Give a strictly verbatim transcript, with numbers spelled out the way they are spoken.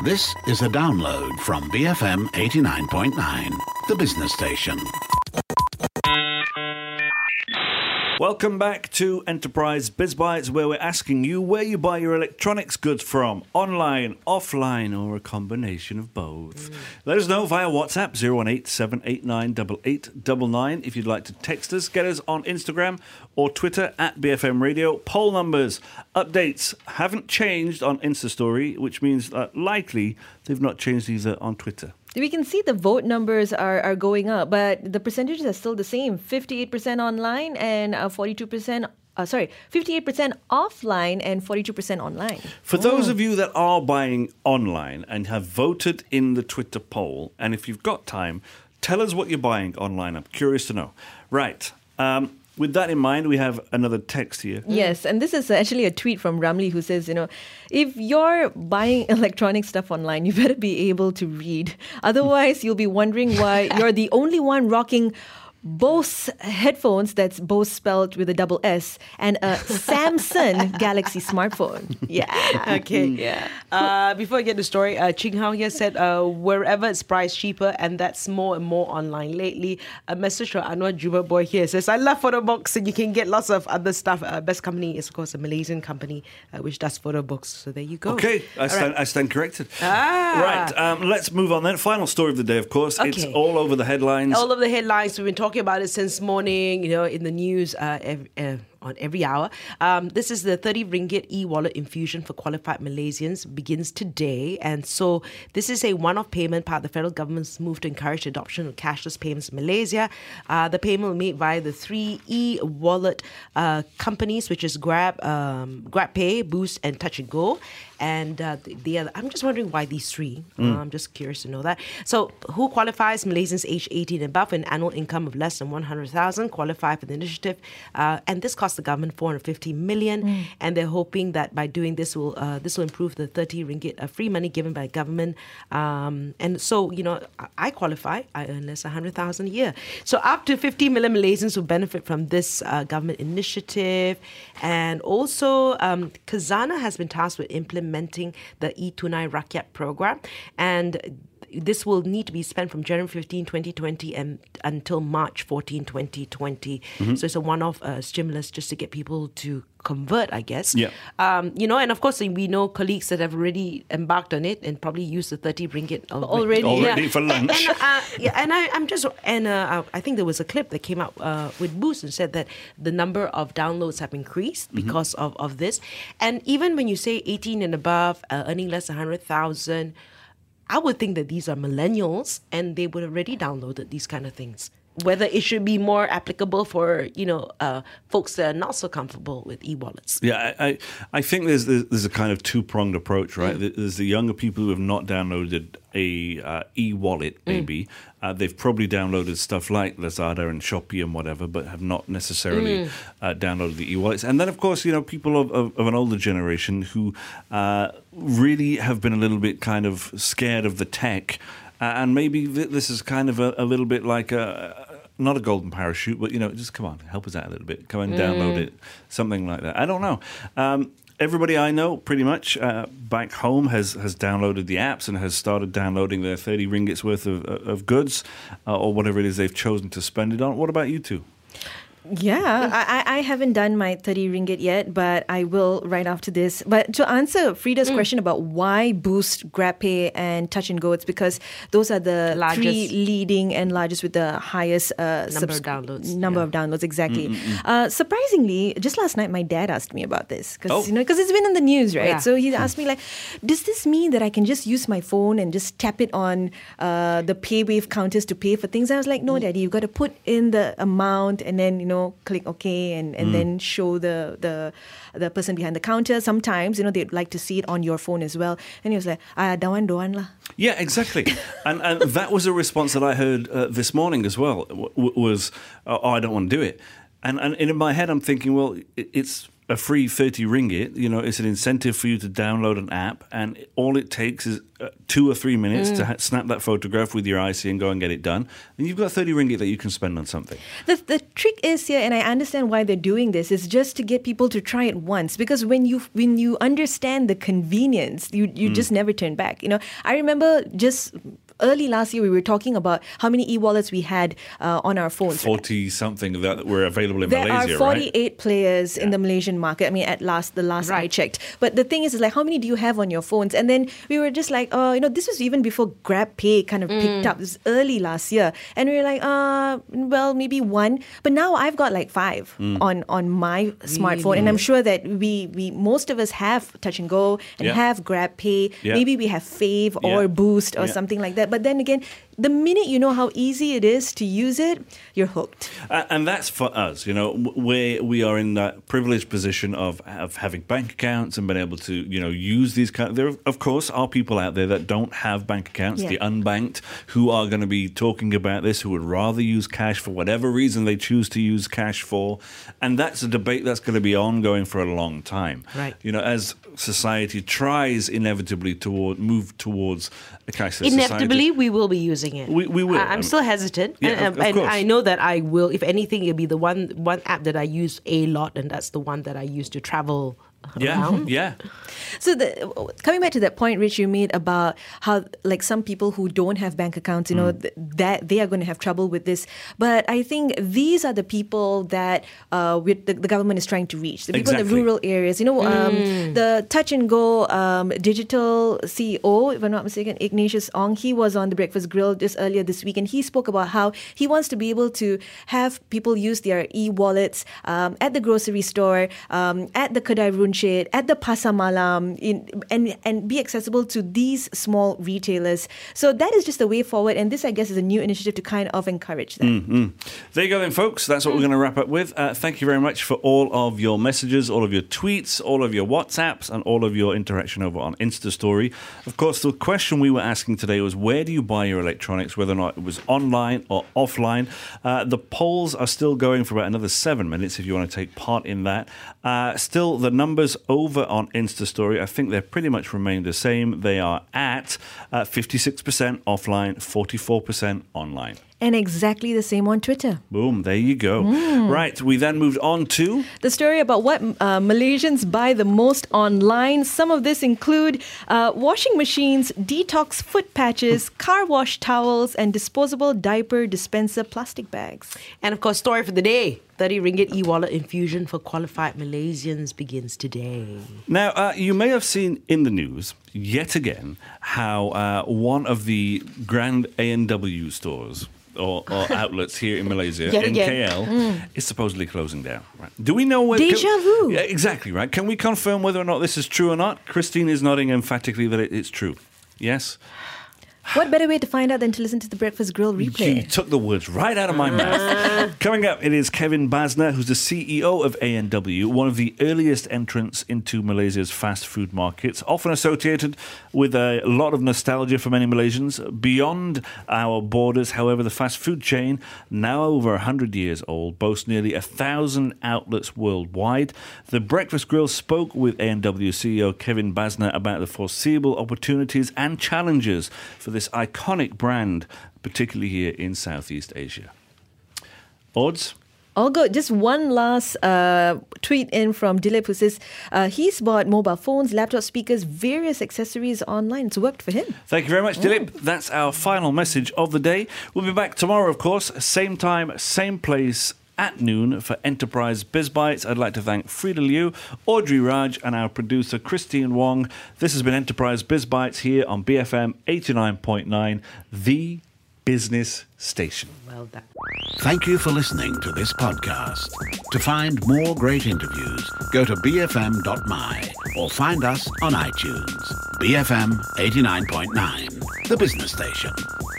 This is a download from B F M eighty-nine point nine, the business station. Welcome back to Enterprise BizBytes, where we're asking you where you buy your electronics goods from, online, offline, or a combination of both. Mm. Let us know via WhatsApp, zero one eight, seven eight nine, eight eight nine nine. If you'd like to text us, get us on Instagram or Twitter at B F M Radio. Poll numbers, updates haven't changed on Insta Story, which means that likely they've not changed either on Twitter. We can see the vote numbers are, are going up, but the percentages are still the same. fifty-eight percent online and uh, forty-two percent, uh, sorry, fifty-eight percent offline and forty-two percent online. For mm. those of you that are buying online and have voted in the Twitter poll, and if you've got time, tell us what you're buying online. I'm curious to know. Right. Um, With that in mind, we have another text here. Yes, and this is actually a tweet from Ramli who says, you know, if you're buying electronic stuff online, you better be able to read. Otherwise, you'll be wondering why you're the only one rocking Bose headphones, that's Bose spelled with a double S, and a Samsung Galaxy smartphone. Yeah. Okay. Yeah. Uh, before I get the story, uh, Ching Hao here said, uh, wherever it's priced cheaper, and that's more and more online lately. A message from Anwar Juba Boy here says, I love photo books, and you can get lots of other stuff. Uh, best company is, of course, a Malaysian company uh, which does photo books. So there you go. Okay. I stand, right. I stand corrected. Ah. Right. Um, let's move on then. Final story of the day, of course. Okay. It's all over the headlines. All over the headlines. We've been talking about it since morning, you know, in the news uh, every, uh, on every hour. Um, this is the thirty ringgit e-wallet infusion for qualified Malaysians begins today. And so this is a one-off payment part of the federal government's move to encourage the adoption of cashless payments in Malaysia. Uh, the payment will be made via the three e-wallet uh, companies, which is Grab, um, GrabPay, Boost, and Touch and Go. And uh, the, the other, I'm just wondering why these three. Mm. Uh, I'm just curious to know that. So, who qualifies? Malaysians aged eighteen and above, an annual income of less than one hundred thousand qualify for the initiative, uh, and this costs the government four hundred fifty million. Mm. And they're hoping that by doing this, will uh, this will improve the thirty ringgit uh, free money given by government. Um, and so, you know, I, I qualify. I earn less one hundred thousand a year. So, up to fifty million Malaysians will benefit from this uh, government initiative. And also, um, Khazanah has been tasked with implementing the e-Tunai Rakyat program, and this will need to be spent from January fifteenth, twenty twenty and until March fourteenth, twenty twenty. Mm-hmm. So it's a one-off uh, stimulus just to get people to convert, I guess. Yeah. Um, you know, and of course we know colleagues that have already embarked on it and probably used the thirty ringgit already. Already yeah. for lunch. And, uh, yeah, and I, I'm just, and uh, I think there was a clip that came out uh, with Boost and said that the number of downloads have increased mm-hmm. because of, of this. And even when you say eighteen and above, uh, earning less than one hundred thousand, I would think that these are millennials and they would have already downloaded these kind of things. Whether it should be more applicable for, you know, uh, folks that are not so comfortable with e-wallets. Yeah, I, I think there's there's a kind of two-pronged approach, right? Mm. There's the younger people who have not downloaded a uh, e-wallet, maybe. Mm. Uh, they've probably downloaded stuff like Lazada and Shopee and whatever, but have not necessarily mm. uh, downloaded the e-wallets. And then, of course, you know, people of, of, of an older generation who uh, really have been a little bit kind of scared of the tech. Uh, and maybe th- this is kind of a, a little bit like a, not a golden parachute, but, you know, just come on, help us out a little bit. Come and mm. download it, something like that. I don't know. Um, everybody I know, pretty much, uh, back home has, has downloaded the apps and has started downloading their thirty ringgits worth of, of goods uh, or whatever it is they've chosen to spend it on. What about you two? Yeah, I, I haven't done my thirty ringgit yet, but I will right after this. But to answer Frida's mm. question about why Boost, GrabPay and Touch and Go, it's because those are the largest. three leading and largest with the highest uh, number subs- of downloads. Number yeah. of downloads, exactly. Uh, surprisingly, just last night, my dad asked me about this because oh. you know, because it's been in the news, right? Yeah. So he asked me like, does this mean that I can just use my phone and just tap it on uh, the PayWave counters to pay for things? I was like, no, mm. Daddy, you've got to put in the amount and then, you know, know, click OK and, and mm. then show the, the the person behind the counter. Sometimes, you know, they'd like to see it on your phone as well. And he was like, ah, dawan, doan lah. Yeah, exactly. and and that was a response that I heard uh, this morning as well, w- was, oh, I don't want to do it. And, and in my head, I'm thinking, well, it's a free thirty ringgit. You know, it's an incentive for you to download an app, and all it takes is uh, two or three minutes mm. to ha- snap that photograph with your I C and go and get it done, then you've got thirty ringgit that you can spend on something. The, the trick is here, and I understand why they're doing this, is just to get people to try it once. Because when you when you understand the convenience, you, you mm. just never turn back. You know, I remember just early last year, we were talking about how many e-wallets we had uh, on our phones. forty-something that were available in there Malaysia, right? There are forty-eight right? players yeah. in the Malaysian market. I mean, at last, the last right. I checked. But the thing is, is, like, how many do you have on your phones? And then we were just like, oh, uh, you know, this was even before GrabPay kind of mm. picked up. This was early last year. And we were like, uh, well, maybe one. But now I've got like five mm. on, on my smartphone. Really? And I'm sure that we, we most of us have Touch and Go and yeah. have GrabPay. Yeah. Maybe we have Fave yeah. or Boost or yeah. something like that. But then again, the minute you know how easy it is to use it, you're hooked. Uh, and that's for us, you know, where we are in that privileged position of, of having bank accounts and being able to, you know, use these kind of, there, of course, are people out there that don't have bank accounts, yeah. the unbanked, who are going to be talking about this, who would rather use cash for whatever reason they choose to use cash for. And that's a debate that's going to be ongoing for a long time. Right. You know, as society tries inevitably to move towards a cashless Inevitably, society. we will be using it. We, we will. I, I'm I mean, still hesitant. Yeah, and of, of and course. I know that I will, if anything, it'll be the one one app that I use a lot, and that's the one that I use to travel yeah, around. Yeah. So the, coming back to that point, Rich, you made about how, like, some people who don't have bank accounts, you know, mm. th- that they are going to have trouble with this. But I think these are the people that uh, the, the government is trying to reach. The people exactly. in the rural areas. You know, um, mm. the Touch and Go um, digital C E O, if I'm not mistaken, Ignatius Ong, he was on the Breakfast Grill just earlier this week, and he spoke about how he wants to be able to have people use their e-wallets um, at the grocery store, um, at the Kedai Runcit, at the Pasar Malam, in, and and be accessible to these small retailers. So that is just the way forward, and this, I guess, is a new initiative to kind of encourage that. Mm-hmm. There you go then, folks. That's what mm. we're going to wrap up with. Uh, thank you very much for all of your messages, all of your tweets, all of your WhatsApps, and all of your interaction over on Insta Story. Of course, the question we were asking today was, where do you buy your electronics, whether or not it was online or offline? Uh, the polls are still going for about another seven minutes if you want to take part in that. Uh, still, the numbers over on Insta Story, I think they've pretty much remained the same. They are at uh, fifty-six percent offline, forty-four percent online. And exactly the same on Twitter. Boom, there you go. Mm. Right, we then moved on to the story about what uh, Malaysians buy the most online. Some of this include uh, washing machines, detox foot patches, car wash towels, and disposable diaper dispenser plastic bags. And of course, story for the day. thirty ringgit e-wallet infusion for qualified Malaysians begins today. Now, uh, you may have seen in the news, yet again, how uh, one of the grand A and W stores or, or outlets here in Malaysia, yet in again. K L, mm. is supposedly closing down. Right? Do we know whether... Deja can, vu. Yeah, exactly, right. Can we confirm whether or not this is true or not? Christine is nodding emphatically that it, it's true. Yes? What better way to find out than to listen to the Breakfast Grill replay? You took the words right out of my mouth. Coming up, it is Kevin Basner, who's the C E O of A and W, one of the earliest entrants into Malaysia's fast food markets, often associated with a lot of nostalgia for many Malaysians. Beyond our borders, however, the fast food chain, now over one hundred years old, boasts nearly a thousand outlets worldwide. The Breakfast Grill spoke with A and W C E O Kevin Basner about the foreseeable opportunities and challenges for this iconic brand, particularly here in Southeast Asia. Odds? All good. Just one last uh, tweet in from Dilip, who says uh, he's bought mobile phones, laptop speakers, various accessories online. It's worked for him. Thank you very much, Dilip. Mm. That's our final message of the day. We'll be back tomorrow, of course, same time, same place, at noon for Enterprise Biz Bites. I'd like to thank Frida Liu, Audrey Raj, and our producer Christine Wong. This has been Enterprise Biz Bites here on B F M eighty-nine point nine, the business station. Well done. Thank you for listening to this podcast. To find more great interviews, go to b f m dot m y or find us on iTunes. B F M eighty-nine point nine, the business station.